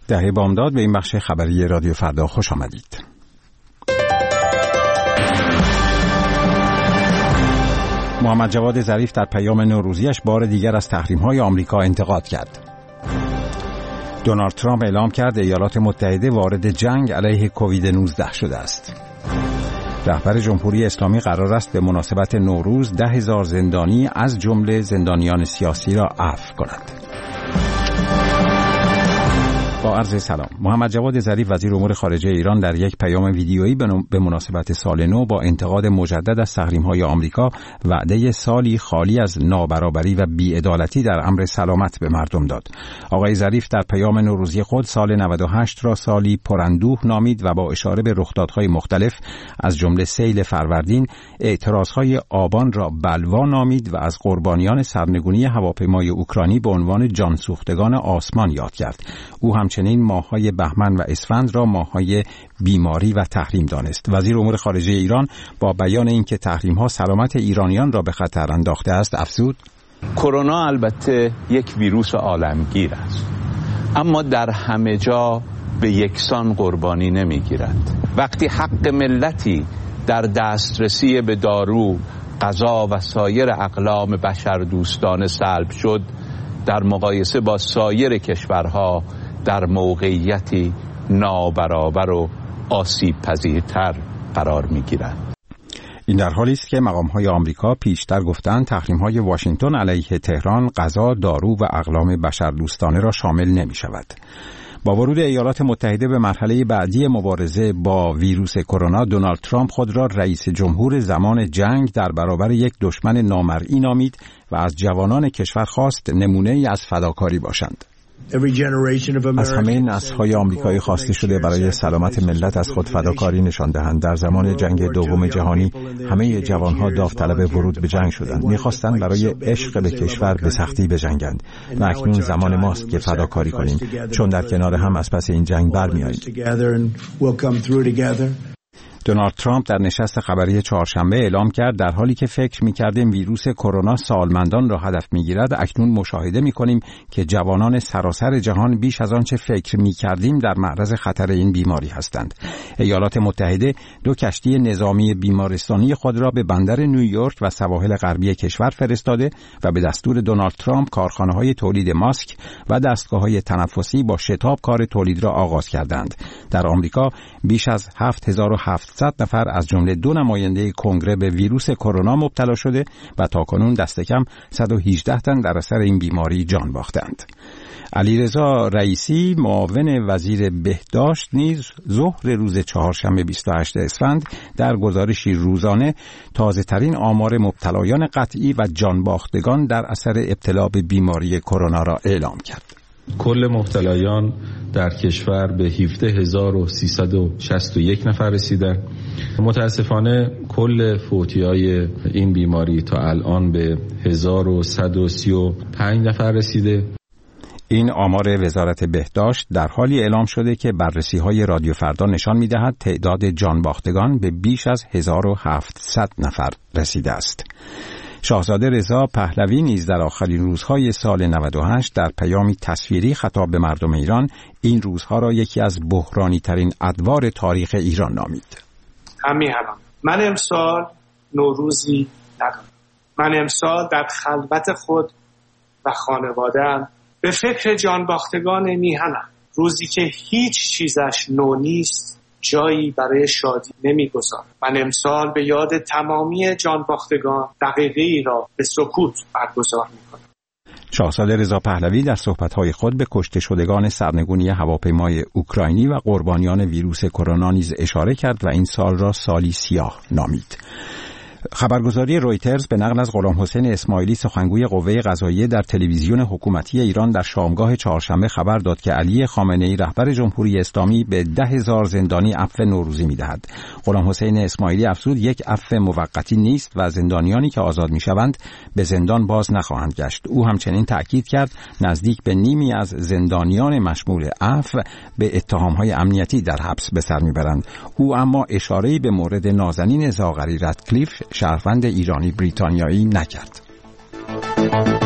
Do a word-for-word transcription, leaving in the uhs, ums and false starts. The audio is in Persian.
دهه بامداد به این بخش خبری رادیو فردا خوش آمدید. محمد جواد ظریف در پیام نوروزیش بار دیگر از تحریم‌های آمریکا انتقاد کرد. دونالد ترامپ اعلام کرد ایالات متحده وارد جنگ علیه کووید نوزده شده است. رهبر جمهوری اسلامی قرار است به مناسبت نوروز ده هزار زندانی از جمله زندانیان سیاسی را عفو کند. با عرض سلام. محمد جواد ظریف وزیر امور خارجه ایران در یک پیام ویدیویی به مناسبت سال نو با انتقاد مجدد از تحریم‌های آمریکا وعده سالی خالی از نابرابری و بی‌عدالتی در امر سلامت به مردم داد. آقای ظریف در پیام نوروزی خود سال نود و هشت را سالی پراندوه نامید و با اشاره به رخدادهای مختلف از جمله سیل فروردین، اعتراضهای آبان را بلوا نامید و از قربانیان سرنگونی هواپیمای اوکراینی به عنوان جانسوختگان آسمان یاد کرد. او همچنین ماه‌های بهمن و اسفند را ماه‌های بیماری و تحریم دانست. وزیر امور خارجه ایران با بیان اینکه تحریم‌ها سلامت ایرانیان را به خطر انداخته است افزود: کرونا البته یک ویروس عالمگیر است، اما در همه جا به یکسان قربانی نمی‌گیرد. وقتی حق ملتی در دسترسی به دارو، غذا و سایر اقلام بشردوستانه سلب شد، در مقایسه با سایر کشورها در موقعیتی نابرابر و آسیب پذیرتر قرار می‌گیرد. این در حالی است که مقام‌های آمریکا پیشتر گفتند تحریم‌های واشنگتن علیه تهران غذا، دارو و اقلام بشردوستانه را شامل نمی‌شود. با ورود ایالات متحده به مرحله بعدی مبارزه با ویروس کرونا، دونالد ترامپ خود را رئیس جمهور زمان جنگ در برابر یک دشمن نامرئی نامید و از جوانان کشور خواست نمونه‌ای از فداکاری باشند. از همه نسل‌های آمریکایی خواسته شده برای سلامت ملت از خود فداکاری نشان دهند. در زمان جنگ دوم جهانی همه جوانها داوطلب ورود به جنگ شدند. می‌خواستند برای عشق به کشور به سختی بجنگند و اکنون زمان ماست که فداکاری کنیم، چون در کنار هم از پس این جنگ برمی‌آییم. دونالد ترامپ در نشست خبری چهارشنبه اعلام کرد در حالی که فکر می‌کردیم ویروس کرونا سالمندان را هدف می‌گیرد، اکنون مشاهده می‌کنیم که جوانان سراسر جهان بیش از آنچه فکر می‌کردیم در معرض خطر این بیماری هستند. ایالات متحده دو کشتی نظامی بیمارستانی خود را به بندر نیویورک و سواحل غربی کشور فرستاده و به دستور دونالد ترامپ کارخانه‌های تولید ماسک و دستگاه‌های تنفسی با شتاب کار تولید را آغاز کردند. در آمریکا بیش از هفت هزار و هفتصد نفر از جمله دو نماینده کنگره به ویروس کرونا مبتلا شده و تاکنون دست کم صد و هجده تن در اثر این بیماری جان باختند. علیرضا رئیسی معاون وزیر بهداشت نیز ظهر روز چهارشنبه بیست و هشتم اسفند در گزارشی روزانه تازه ترین آمار مبتلایان قطعی و جان باختگان در اثر ابتلا به بیماری کرونا را اعلام کرد. کل مبتلایان در کشور به هفده هزار و سیصد و شصت و یک نفر رسیدند. متاسفانه کل فوتی‌های این بیماری تا الان به هزار و صد و سی و پنج نفر رسیده. این آمار وزارت بهداشت در حالی اعلام شده که بررسی‌های رادیو فردا نشان می‌دهد تعداد جان باختگان به بیش از هزار و هفتصد نفر رسیده است. شاهزاده رضا پهلوی نیز در آخرین روزهای سال نود و هشت در پیامی تصویری خطاب به مردم ایران این روزها را یکی از بحرانی ترین ادوار تاریخ ایران نامید. همین الان من امسال نوروزی ندارم. من امسال در خلوت خود و خانواده‌ام به فکر جان باختگان میهنم. روزی که هیچ چیزش نو نیست، جایی برای شادی نمیگذارم. من امسال به یاد تمامی جان باختگان دقیقه‌ای را به سکوت برگزار میکنم. شاهزاده رضا پهلوی در صحبت‌های خود به کشته شدگان سرنگونی هواپیمای اوکراینی و قربانیان ویروس کرونا نیز اشاره کرد و این سال را سالی سیاه نامید. خبرگزاری رویترز به نقل از غلام حسین اسماعیلی سخنگوی قوه قضاییه در تلویزیون حکومتی ایران در شامگاه چهارشنبه خبر داد که علی خامنه‌ای رهبر جمهوری اسلامی به ده هزار زندانی عفو نوروزی می‌دهد. غلام حسین اسماعیلی افزود یک عفو موقتی نیست و زندانیانی که آزاد می‌شوند به زندان باز نخواهند گشت. او همچنین تأکید کرد نزدیک به نیمی از زندانیان مشمول عفو به اتهام‌های امنیتی در حبس به سر می‌برند. او اما اشاره‌ای به مورد نازنین زاغری رتکلیف شهروند ایرانی بریتانیایی نکرد.